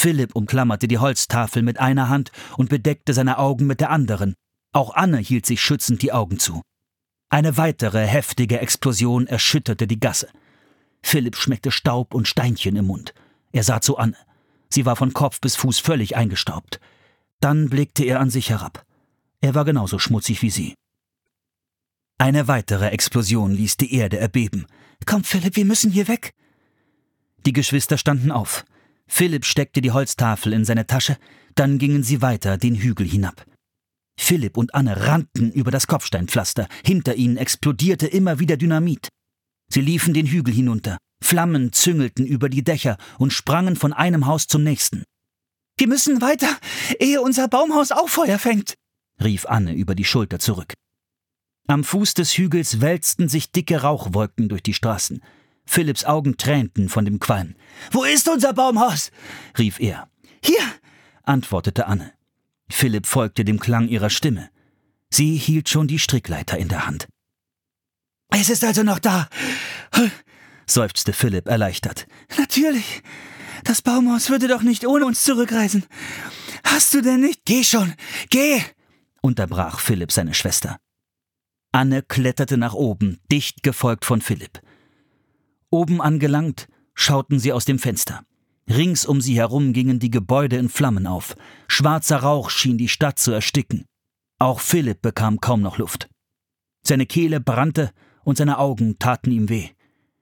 Philipp umklammerte die Holztafel mit einer Hand und bedeckte seine Augen mit der anderen. Auch Anne hielt sich schützend die Augen zu. Eine weitere heftige Explosion erschütterte die Gasse. Philipp schmeckte Staub und Steinchen im Mund. Er sah zu Anne. Sie war von Kopf bis Fuß völlig eingestaubt. Dann blickte er an sich herab. Er war genauso schmutzig wie sie. Eine weitere Explosion ließ die Erde erbeben. »Komm, Philipp, wir müssen hier weg!« Die Geschwister standen auf. Philipp steckte die Holztafel in seine Tasche, dann gingen sie weiter den Hügel hinab. Philipp und Anne rannten über das Kopfsteinpflaster. Hinter ihnen explodierte immer wieder Dynamit. Sie liefen den Hügel hinunter. Flammen züngelten über die Dächer und sprangen von einem Haus zum nächsten. »Wir müssen weiter, ehe unser Baumhaus auch Feuer fängt«, rief Anne über die Schulter zurück. Am Fuß des Hügels wälzten sich dicke Rauchwolken durch die Straßen. Philipps Augen tränten von dem Qualm. »Wo ist unser Baumhaus?« rief er. »Hier«, antwortete Anne. Philipp folgte dem Klang ihrer Stimme. Sie hielt schon die Strickleiter in der Hand. »Es ist also noch da«, seufzte Philipp erleichtert. »Natürlich. Das Baumhaus würde doch nicht ohne uns zurückreisen. Hast du denn nicht...« »Geh schon, geh«, unterbrach Philipp seine Schwester. Anne kletterte nach oben, dicht gefolgt von Philipp. Oben angelangt, schauten sie aus dem Fenster. Rings um sie herum gingen die Gebäude in Flammen auf. Schwarzer Rauch schien die Stadt zu ersticken. Auch Philipp bekam kaum noch Luft. Seine Kehle brannte und seine Augen taten ihm weh.